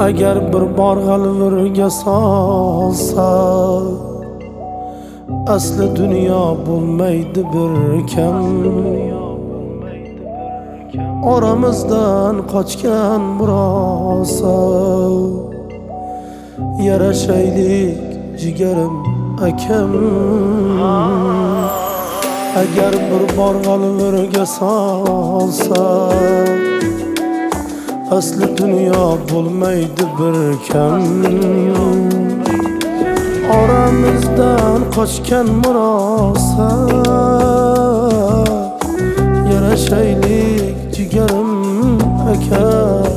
Agar bir bor g'alvirga solsa, asli dunyo bo'lmaydi bir kam. Oramizdan qochgan murosa, yarashaylik jigarim akam. Agar bir bor g'alvirga solsa, asli dunyo bo'lmaydi bir kam. Oramizdan qochgan murosa, yarashaylik jigarim akam.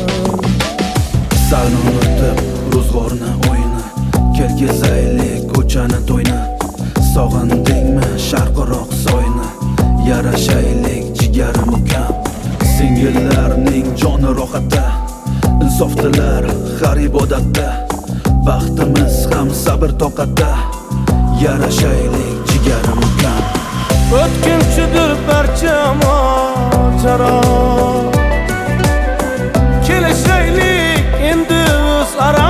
Salni unutib ro'zg'orni o'yini, kel kezaylik ko'chani to'yni. Sog'indingmi sharqiroq soyni, yarashaylik jigarim ukam. Singillarning joni rohatda, insofdilar har ibodatda. Baxtimiz ham sabr toqatda, yarashaylik jigarim ukam. O'tkinchidir barcha mojaro, kelishaylik endi o'zaro.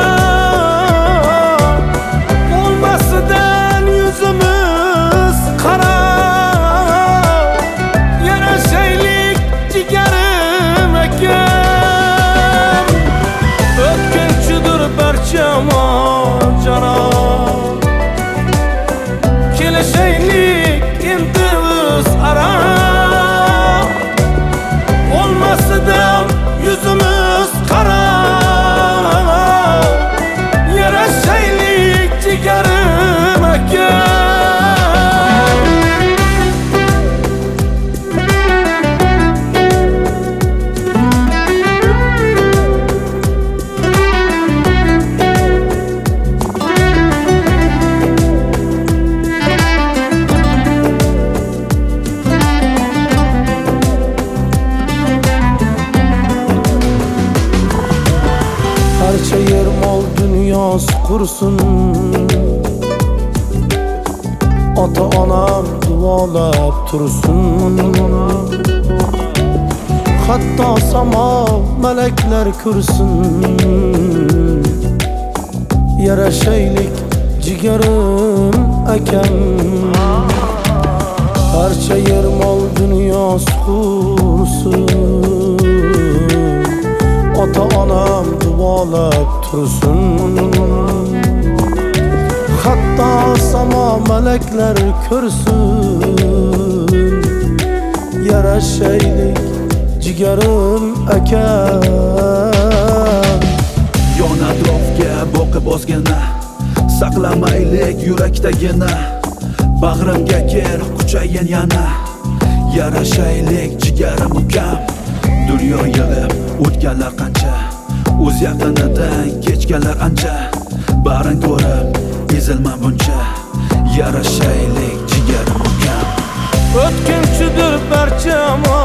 Bo'lmasidan yuzimiz qaro, yarashaylik jigarim akam. O'tkinchidir barcha mojaro, kelishaylik endi o'zaro. Bo'lmasidan yuzimiz qaro, yarashaylik jigarim akam. Harcha yer mol dunyosi qursin, ota onam duolab tursin. Hatto samo malaklar kursin, yarashaylik jigarim akam. Harcha yer mol dunyosi qursin, ota onam duolab tursin. Hatto samo malaklar ko'rsin, yarashaylik jigarim akam. Yon atrofga boqib ozgina, saqlamaylik yurakdagina. Bag'rimga kel quchayin yana, yarashaylik jigarim ukam. Dunyo yig'ib o'tganlar qancha, o'z yaqinidan kechganlar ancha. Barin ko'rib ezilma buncha, yarashaylik jigarim ukam. O'tkinchidir barcha